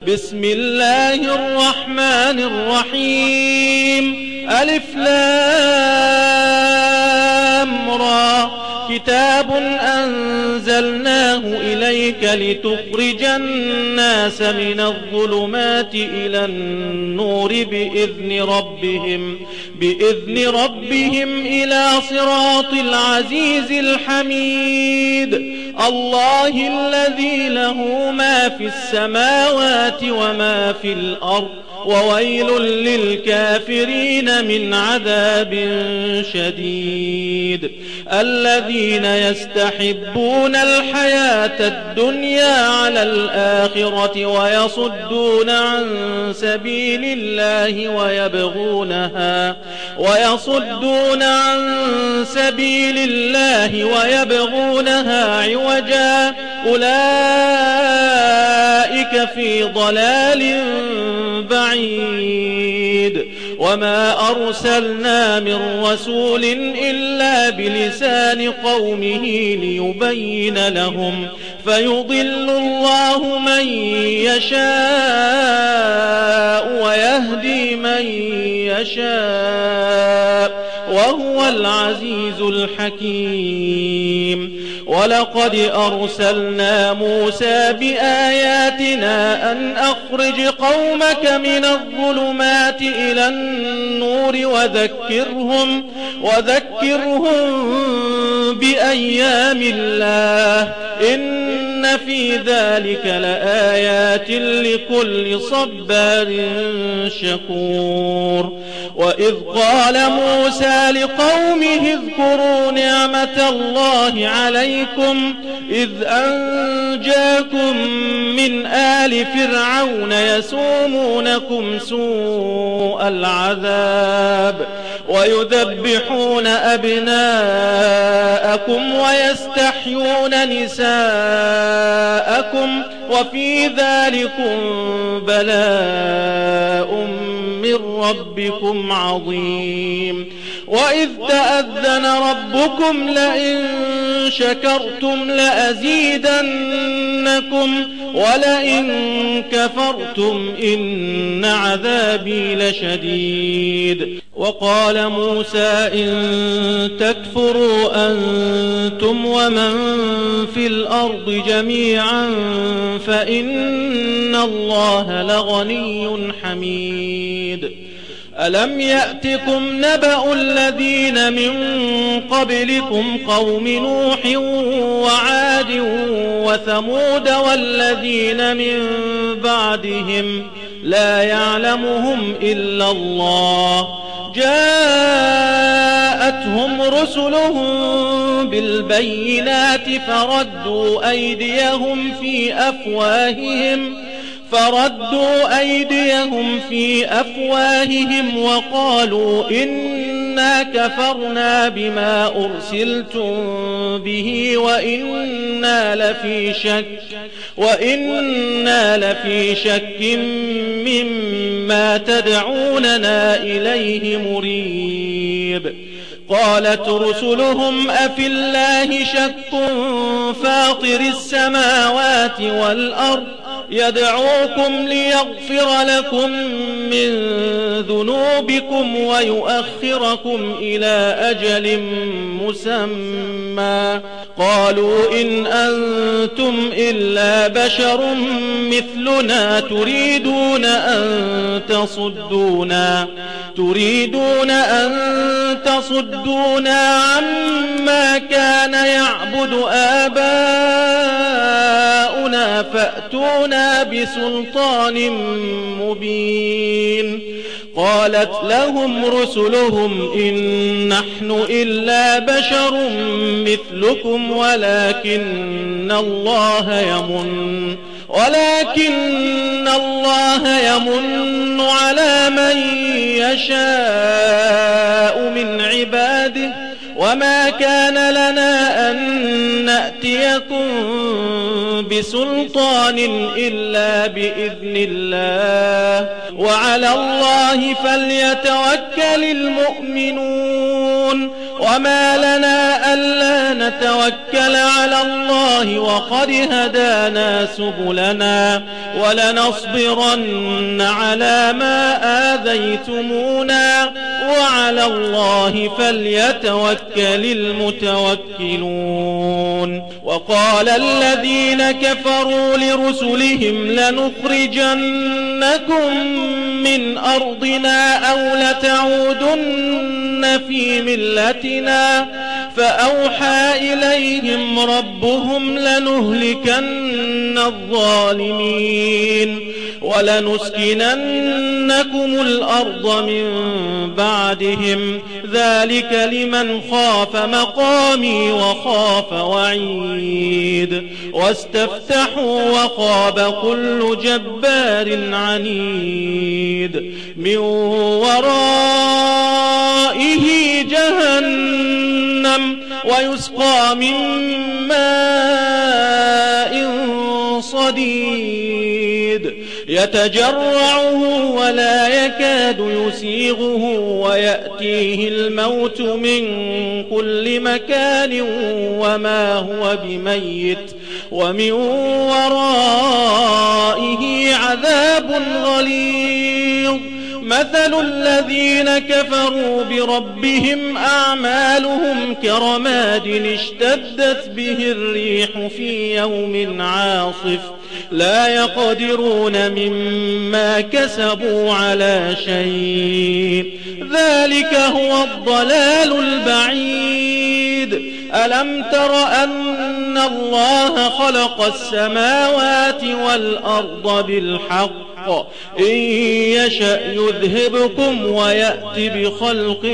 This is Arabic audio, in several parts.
بسم الله الرحمن الرحيم. ألف لام را. كتاب أنزلناه إليك لتخرج الناس من الظلمات إلى النور بإذن ربهم إلى صراط العزيز الحميد. الله الذي له ما في السماوات وما في الأرض وويل للكافرين من عذاب شديد. الذين يستحبون الحياة الدنيا على الآخرة ويصدون عن سبيل الله ويبغونها عوجا أولئك في ضلال بعيد. وما أرسلنا من رسول إلا بلسان قومه ليبين لهم فيضل الله من يشاء ويهدي من يشاء وهو العزيز الحكيم. ولقد أرسلنا موسى بآياتنا أن أخرج قومك من الظلمات إلى النور وذكرهم بأيام الله إن في ذلك لآيات لكل صبار شكور. وإذ قال موسى لقومه اذكروا نعمة الله عليكم إذ أنجاكم من آل فرعون يسومونكم سوء العذاب ويذبحون أبناءكم ويستحيون نساءكم وفي ذلكم بلاء من ربكم عظيم. وإذ تأذن ربكم لئن شكرتم لأزيدنكم ولئن كفرتم إن عذابي لشديد. وقال موسى إن تكفروا أنتم ومن في الأرض جميعا فإن الله لغني حميد. ألم يأتكم نبأ الذين من قبلكم قوم نوح وعاد وثمود والذين من بعدهم لا يعلمهم إلا الله جاءتهم رسلهم بالبينات فردوا أيديهم في أفواههم وقالوا إنا كفرنا بما أرسلتم به وإنا لفي شك مما تدعوننا إليه مريب. قالت رسلهم أفي الله شك فاطر السماوات والأرض يدعوكم ليغفر لكم من ذنوبكم ويؤخركم إلى أجل مسمى قالوا إن أنتم إلا بشر مثلنا تريدون أن تصدونا عما كان يعبد آباؤنا فأتونا بسلطان مبين. قالت لهم رسلهم إن نحن إلا بشر مثلكم ولكن الله يمن على من يشاء من عباده وما كان لنا أن نأتيكم بسلطان إلا بإذن الله وعلى الله فليتوكل المؤمنون. وما لنا ألا نتوكل على الله وقد هدانا سبلنا ولنصبرن على ما آذيتمونا وعلى الله فليتوكل المتوكلون. وقال الذين كفروا لرسلهم لنخرجنكم من أرضنا أو لتعودن في ملتنا فأوحى إليهم ربهم لنهلكن الظالمين ولنسكننكم الأرض من بعدهم ذلك لمن خاف مقامي وخاف وعيد واستفتحوا وخاب كل جبار عنيد من ورائه جهنم ويسقى من ماء صديد يتجرعه ولا يكاد يسيغه ويأتيه الموت من كل مكان وما هو بميت ومن ورائه عذاب غليظ. مثل الذين كفروا بربهم أعمالهم كرماد اشتدت به الريح في يوم عاصف لا يقدرون مما كسبوا على شيء ذلك هو الضلال البعيد. ألم تر أن الله خلق السماوات والأرض بالحق إن يشأ يذهبكم ويأتي بخلق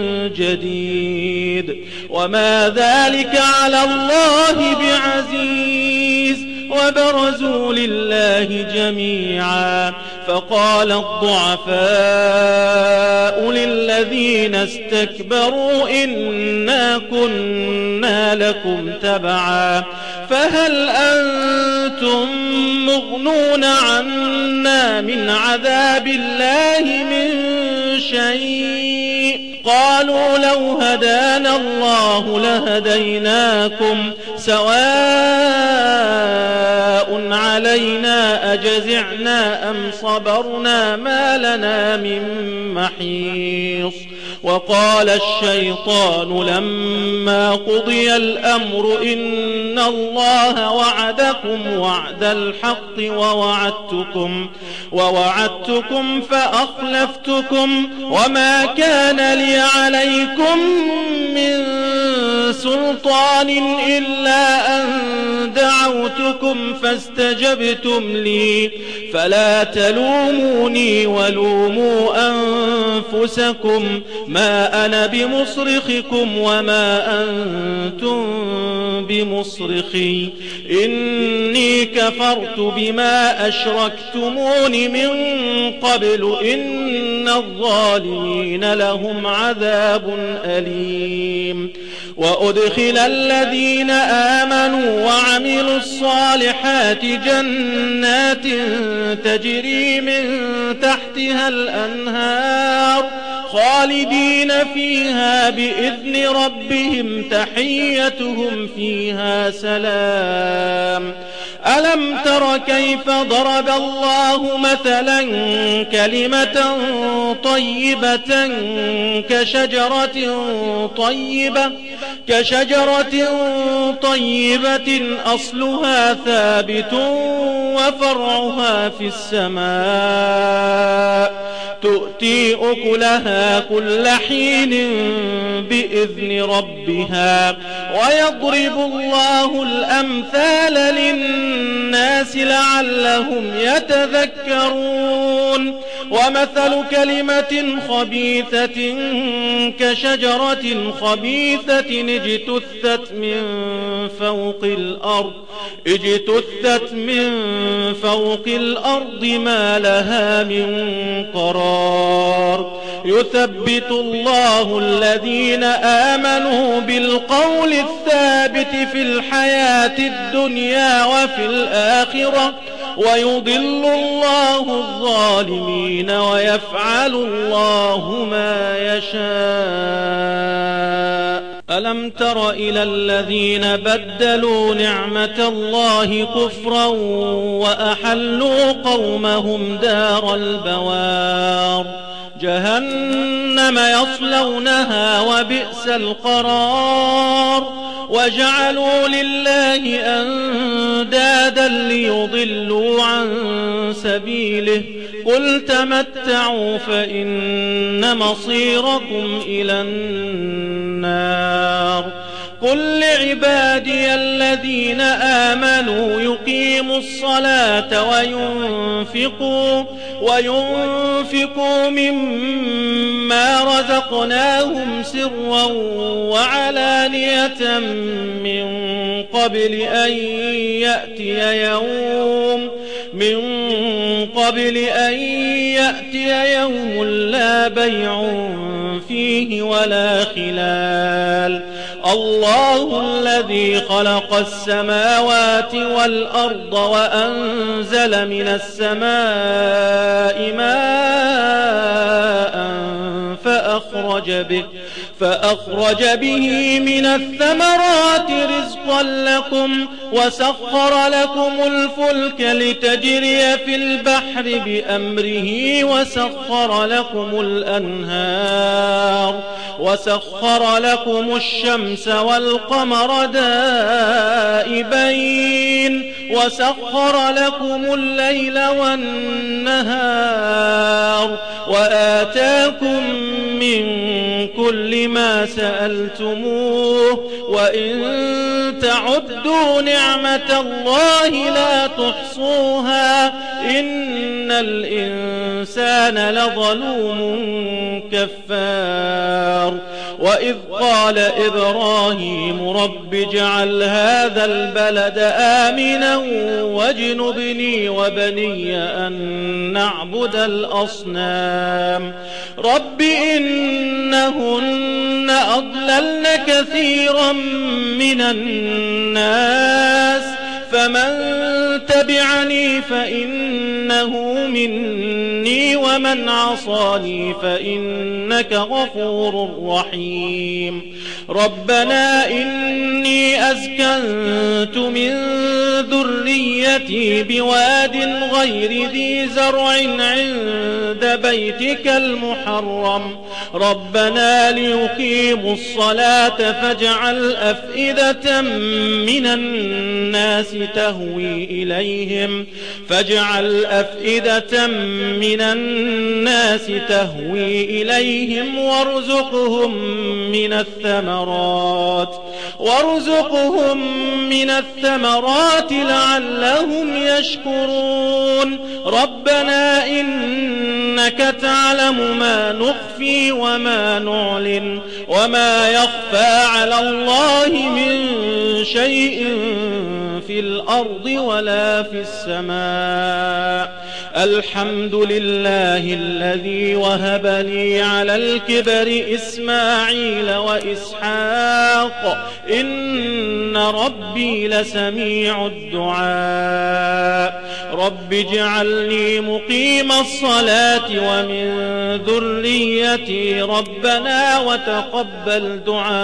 جديد وما ذلك على الله بعزيز. وبرزوا لله جميعا فقال الضعفاء للذين استكبروا إنا كنا لكم تبعا فهل أنتم مغنون عنا من عذاب الله من شيء قالوا لو هدانا الله لهديناكم سواء علينا أجزعنا أم صبرنا ما لنا من محيص. وقال الشيطان لما قضي الأمر إن الله وعدكم وعد الحق ووعدتكم فأخلفتكم وما كان لي عليكم من سلطان إلا أن دعوتكم فاستجبتم لي فلا تلوموني ولوموا أنفسكم ما أنا بمصرخكم وما أنتم بمصرخي إني كفرت بما أشركتمون من قبل إن الظالمين لهم عذاب أليم. وأدخل الذين آمنوا وعملوا الصالحات جنات تجري من تحتها الأنهار خالدين فيها بإذن ربهم تحيتهم فيها سلام. ألم تر كيف ضرب الله مثلا كلمة طيبة كشجرة طيبة أصلها ثابت وفرعها في السماء تؤتي أكلها كل حين بإذن ربها ويضرب الله الأمثال للناس لعلهم يتذكرون. ومثل كلمة خبيثة كشجرة خبيثة اجتثت من فوق الأرض ما لها من قرار. يثبت الله الذين آمنوا بالقول الثابت في الحياة الدنيا وفي الآخرة ويضل الله الظالمين ويفعل الله ما يشاء. ألم تر إلى الذين بدلوا نعمة الله كفرا وأحلوا قومهم دار البوار جهنم يصلونها وبئس القرار وجعلوا لله أندادا ليضلوا عن سبيله قل تمتعوا فإن مصيركم إلى النار قل لعبادي الذين آمنوا يقيموا الصلاة وينفقوا مما رزقناهم سرا وعلانية من قبل أن يأتي يوم لا بيع فيه ولا خلال الله الذي خلق السماوات والأرض وأنزل من السماء ماء فأخرج به من الثمرات رزقا لكم وسخر لكم الفلك لتجري في البحر بأمره وسخر لكم الشمس والقمر دائبين وسخر لكم الليل والنهار وآتاكم من كل ما سألتموه وإن تعدوا نعمة الله لا تحصوها إن الإنسان لظلوم كفار وإذ قال إبراهيم رب اجعل هذا البلد آمنا واجنبني وبني أن نعبد الأصنام رب إنهن أضللن كثيرا من الناس فمن تبعني فإنه مني ومن عصاني فإنك غفور رحيم ربنا إني أسكنت من ذريتي بواد غير ذي زرع عند بيتك المحرم ربنا ليقيموا الصلاة فاجعل أفئدة من الناس تهوي إليهم وارزقهم من الثمرات لعلهم يشكرون ربنا إنك تعلم ما نخفي وما نعلن وما يخفى على الله من شيء في الأرض ولا في السماء الحمد لله الذي وهب لي على الكبر إسماعيل وإسحاق إن ربي لسميع الدعاء رب اجعلني مقيم الصلاة ومن ذريتي ربنا وتقبل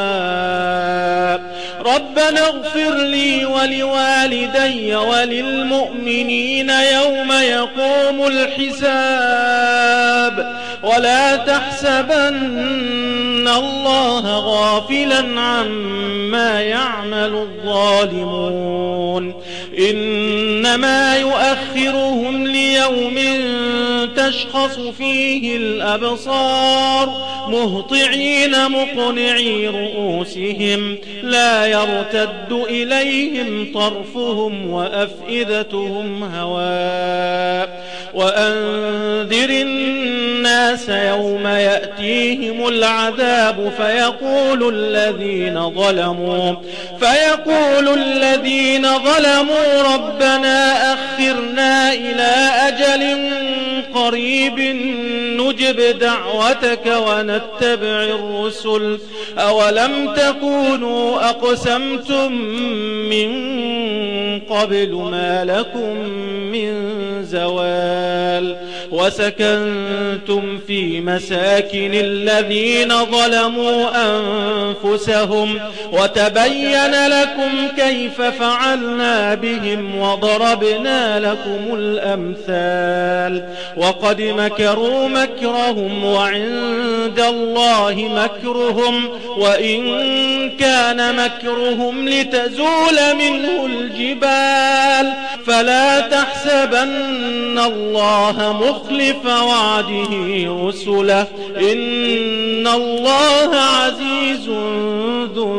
دعاء ربنا اغفر لي ولوالدي وللمؤمنين يوم يقوم الحساب ولا تحسبن الله غافلا عما يعمل الظالمون إنما يؤخرهم ليوم تشخص فيه الأبصار مهطعين مقنعي رؤوسهم لا يرتد إليهم طرفهم وأفئدتهم هواء وأنذر الناس يوم يأتيهم العذاب فيقول الذين ظلموا ربنا أخرنا إلى أجل قريب نجب دعوتك ونتبع الرسل أولم تكونوا أقسمتم من قبل ما لكم من زوال وسكنتم في مساكن الذين ظلموا أنفسهم وتبين لكم كيف فعلنا بهم وضربنا لكم الأمثال وقد مكروا مكرهم وعند الله مكرهم وإن كان مكرهم لتزول منه الجبال فلا تحسبن الله مخلف وعده رسله إن الله عزيز ذو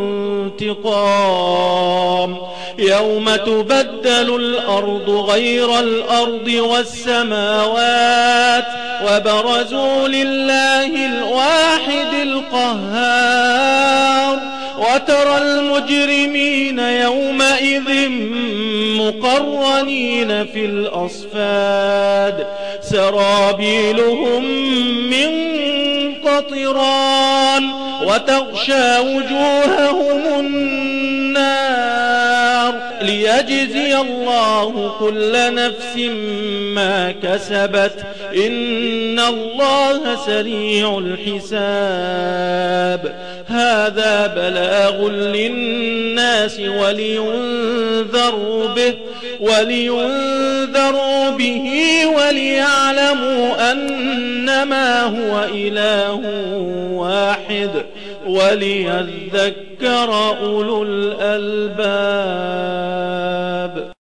انتقام يوم تبدل الأرض غير الأرض والسماوات وبرزوا لله الواحد القهار وترى المجرمين يومئذ مقرنين في الأصفاد سرابيلهم من قطران وتغشى وجوههم النار ليجزي الله كل نفس ما كسبت إن الله سريع الحساب هذا بلاغ للناس ولينذروا به وليعلموا أنما هو إله واحد وليذكر أولو الألباب.